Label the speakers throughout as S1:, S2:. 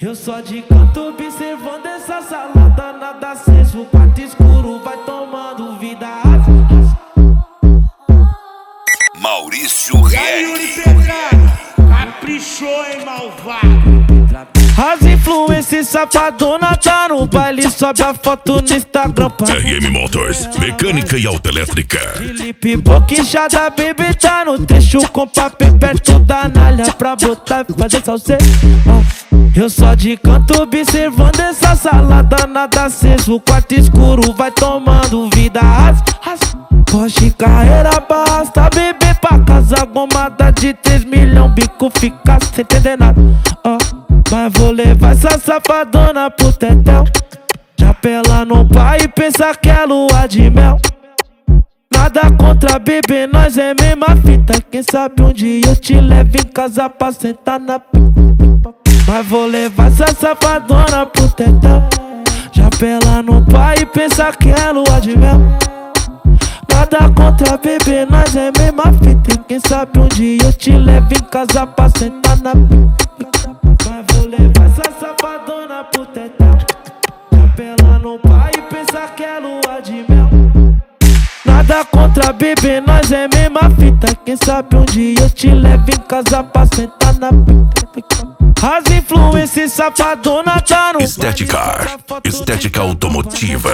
S1: Eu só de canto observando essa salada, nada aceso, o quarto escuro vai tomando vida.
S2: Maurício Reis.
S3: Caprichou, hein, malvado?
S1: As influências safadona tá no baile, sobe a foto no Instagram.
S2: RM Motors, mecânica e autoelétrica.
S1: Felipe Boquinchada, baby, tá no trecho com papel perto da nalha pra botar e fazer salseiro. Eu só de canto observando essa salada, nada aceso, o quarto escuro vai tomando vida. Porsche carreira basta, bebê pra casa, gomada de 3 milhões, bico fica sem entender nada. Mas vou levar essa safadona pro tetel, já pela no pai e pensa que é lua de mel. Nada contra bebê, nós é mesma fita, quem sabe um dia eu te levo em casa pra sentar na pipa. Mas vou levar essa safadona pro tetel, já pela no pai e pensa que é lua de mel. Nada contra bebê, nós é mesma fita, quem sabe um dia eu te levo em casa pra sentar na pipa. Mas vou levar essa safadona pro tetel, já pela no pai e pensa que é lua de mel. Nada contra bebê, nós é mesma fita, quem sabe um dia eu te levo em casa pra sentar na pipa. As influências safadona tá no
S2: Estética automotiva.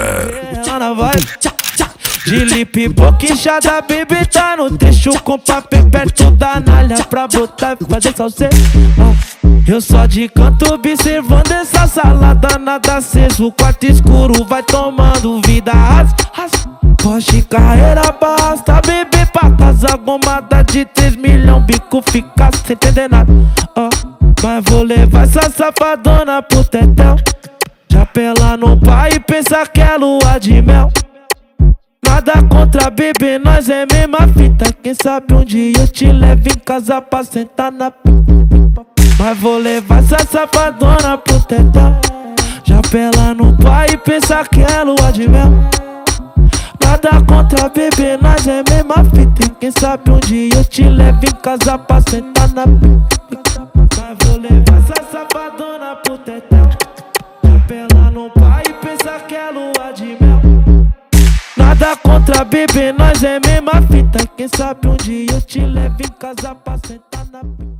S1: Felipe Boquinchada, baby, tá no trecho com papel perto da nalha pra botar e fazer salseiro. Eu só de canto observando essa salada, nada aceso, o quarto escuro vai tomando vida. Porsche carreira basta, bebê pra casa, gomada de 3 milhões, bico fica sem entender nada. Mas vou levar essa safadona pro tetel, já pela no pai e pensa que é lua de mel. Nada contra bebê, nós é mesma fita, quem sabe um dia eu te levo em casa pra sentar na pipa. Mas vou levar essa safadona pro tetel, já pela no pai e pensa que é lua de mel. Nada contra bebê, nós é mesma fita, quem sabe um dia eu te levo em casa pra sentar na pipa. Mas vou levar essa safadona pro tetel, já pela no pai e pensa que é lua de mel. Nada contra bebê, nós é mesma fita, quem sabe um dia eu te levo em casa pra sentar na pipa.